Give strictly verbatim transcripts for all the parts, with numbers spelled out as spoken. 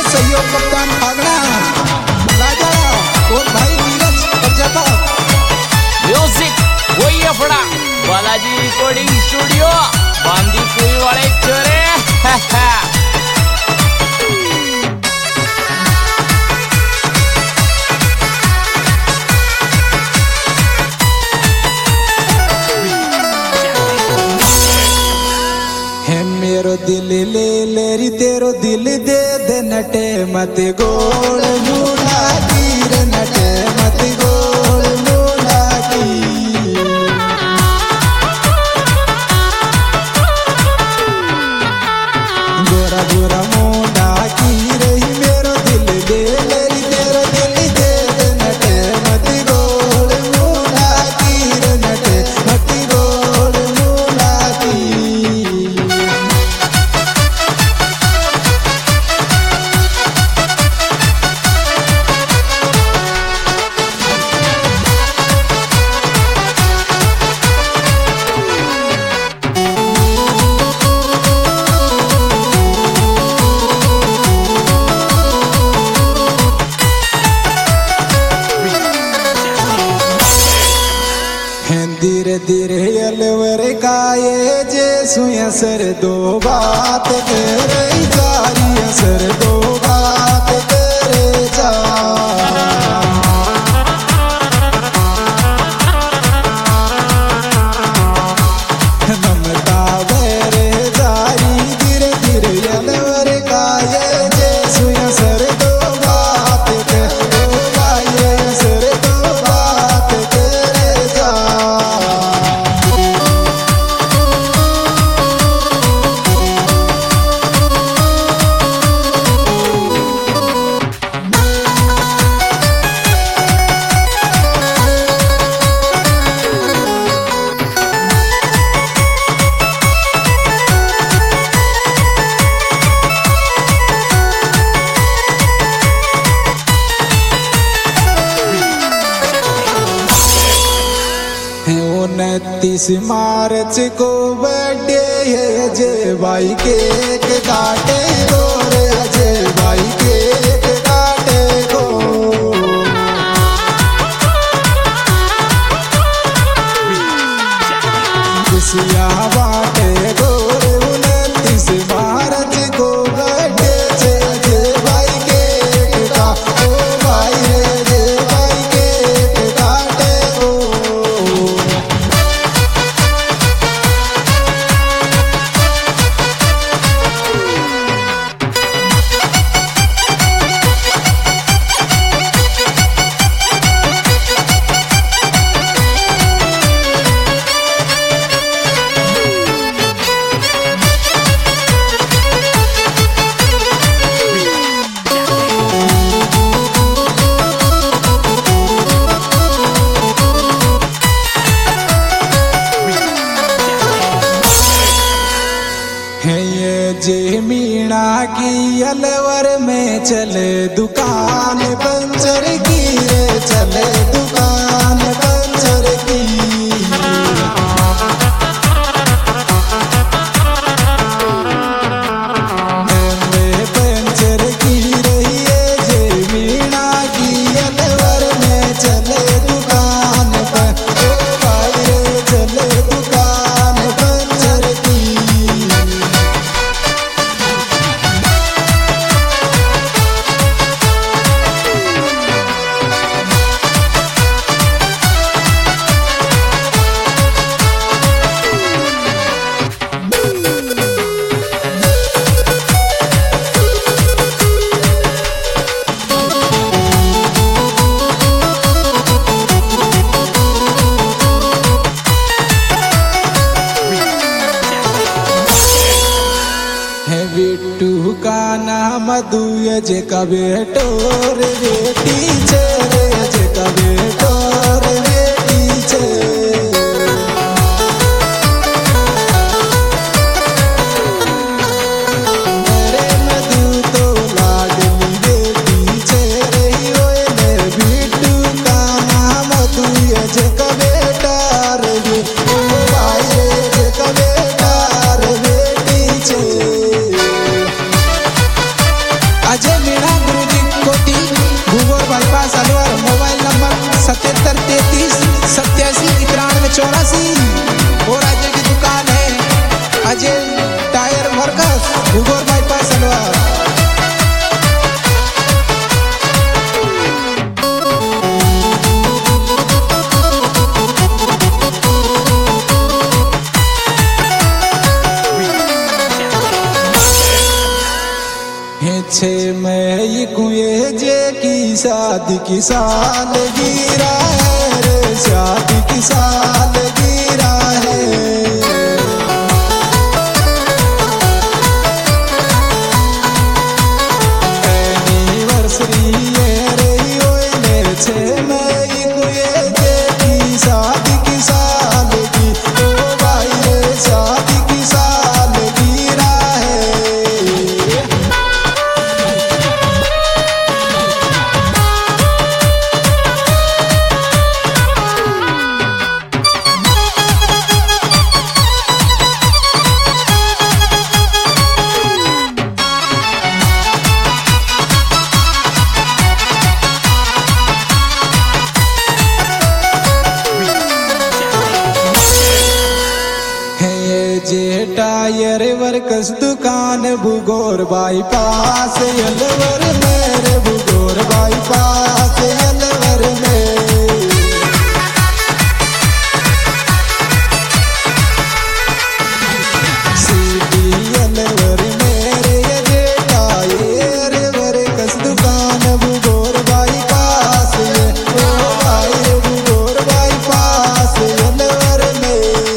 सहयोग कप्तान फागड़ा राजा और भाई नीरज प्रजापत। म्यूजिक वही अपना बालाजी रिकॉर्डिंग स्टूडियो बांदीपुर वाले चोरे। मेरो दिल ले लेरी तेरो दिल दे दे नटे मत गोल मुला तीर नटे मत गोल मुला की गोरा गोरा मोना की रही मेरो दिल दे लेरी तेरो दिल दे दे नटे मत गोल मुला तीर नटे मत गोल मुला की। धीरे धीरे अलवर काये जे सुया सर दो बात करे जारी सर दो बात करे जा ममता बेरे जारी धीरे धीरे अलवर काये जे सुया सर दो बात करे काये सर दो बात करे जा। उनतीस मार्च को बर्थडे है अजय भाई केक काटे दो रे अजय भाई केक काटे दो। खुशियाँ बाटे दो रे उनतीस मार्च को बर्थडे है अजय भाई केक काटे भाई अजय भाई केक काटे दो। जे मीणा की अलवर में चले दुकान पंचर की रे चले दुकान पंचर की पंचर की रही है जे मीणा की अलवर में चले दुकान पर भाई चले दुकान पंचर की। बिट्टू का नाम दुए जे का बेटो रे बेटी छे रे जे का बेटो रे बेटी छे। मेरे मधु तो लाडली बेटी छे रे ओए ने बिट्टू का नाम दुए जे का बेटा रे ओ भाई रे जे का बेटा रे बेटी छे। अजय मीणा शादी की सालगिरह है रे, शादी की सालगिरह है। एनिवर्सरी है रे ओए मेरे छे मई को ये तेरी शादी की सालगिरह, ओ भाई रे शादी की सालगिरह है। जे टायर वर्कस दुकान बुगोर बाईपास अलवर मेरे बुगोर बाईपास अलवर में। सिटी अलवर मेरे जे टायर वर्कस दुकान बुगोर बाईपास, ओ भाई बुगोर बाईपास अलवर में।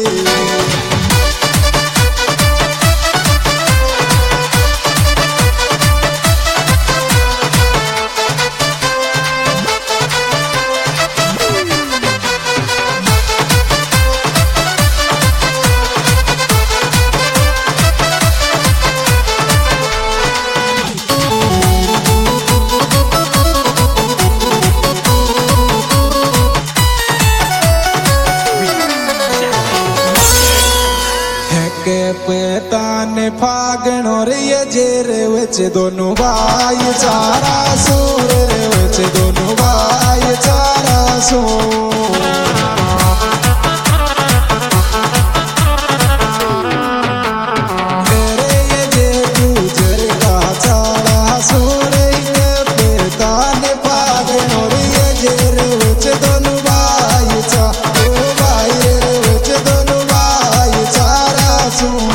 के पेतान फागण और ये जेर वच दोनों भाई चारा सूर रे वच दोनों भाई चारा सूर। तेरे ये जे गुजर का चारा सूर के पेतान फागण और ये जेर वच दोनों भाई चा, ओ भाई रे वच दोनों भाई चारा सूर।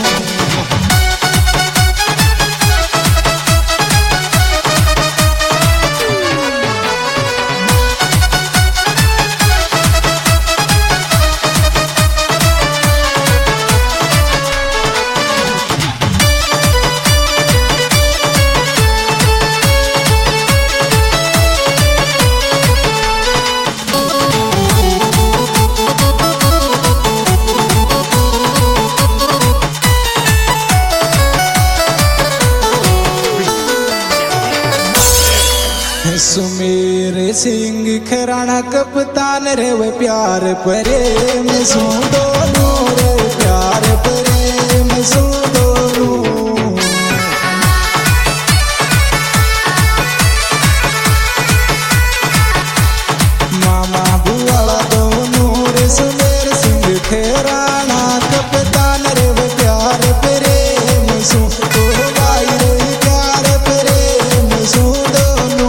सुमेर सिंह खराना कप्तान रे वे प्यार प्रेम सू दोनों रे प्यार प्रेम सू दोनों। मामा बुआ दोनों रे सुमेर सिंह खराना कप्तान रे वे प्यार प्रेम सू, ओ भाई रे प्यार प्रेम सू दोनों।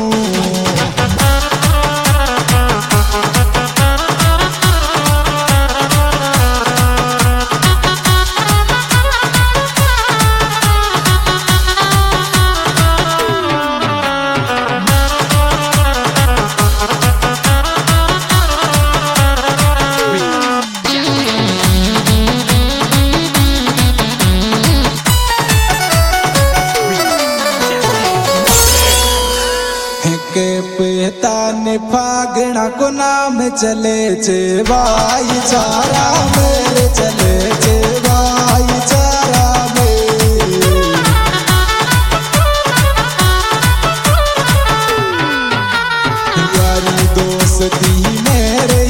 के पेतान फागणा को नाम चले चे भाई चारा मेरे चले चे भाई चारा में। यारी दोस्ती मेरे